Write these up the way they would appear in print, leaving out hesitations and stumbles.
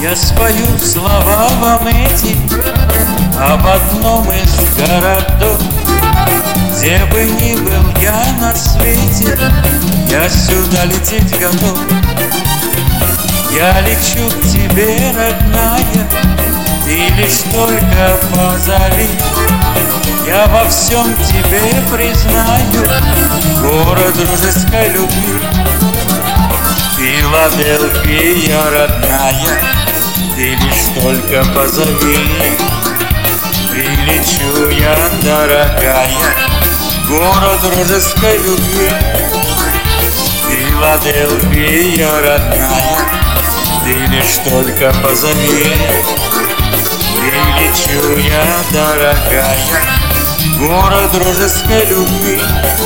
Я спою слова вам эти об одном из городов. Где бы ни был я на свете, я сюда лететь готов. Я лечу к тебе, родная, ты лишь только позови. Я во всем тебе признаю город дружеской любви. Филадельфия, родная, ты лишь только позови. Прилечу я, дорогая, город дружеской любви. Филадельфия, родная, ты лишь только позови. Прилечу я, дорогая, город дружеской любви.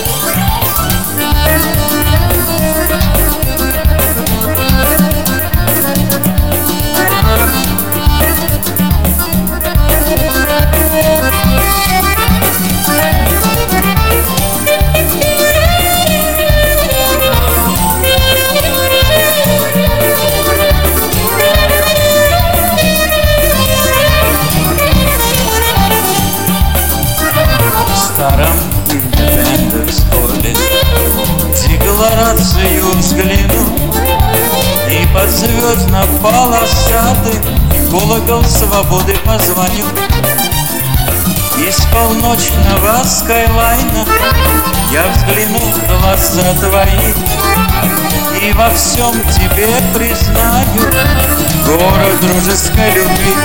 В старом Индепенденс-холле декларацию взгляну и под звездно-полосатый колокол свободы позвоню. Из полночного скайлайна я взгляну в глаза твои и во всем тебе признаю город дружеской любви.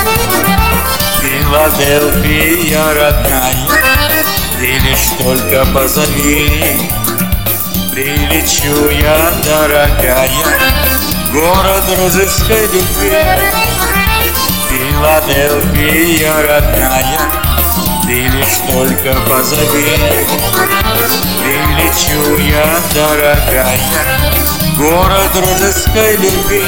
Филадельфия, родная, ты лишь только позови. Прилечу я, дорогая, город дружеской любви. Филадельфия, родная, ты лишь только позови. Прилечу я, дорогая, город дружеской любви.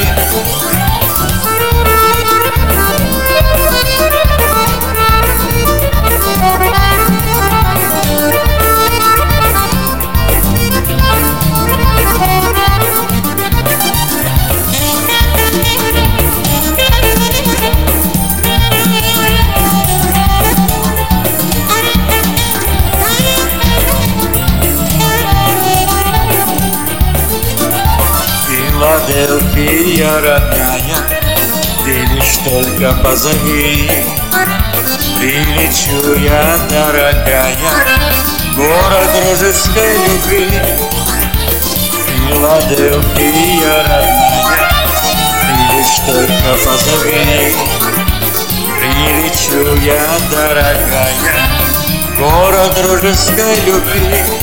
Филадельфия, родная, ты лишь только позови. Прилечу я, дорогая, город дружеской любви. Филадельфия, родная, ты лишь только позови. Прилечу я, дорогая, город дружеской любви.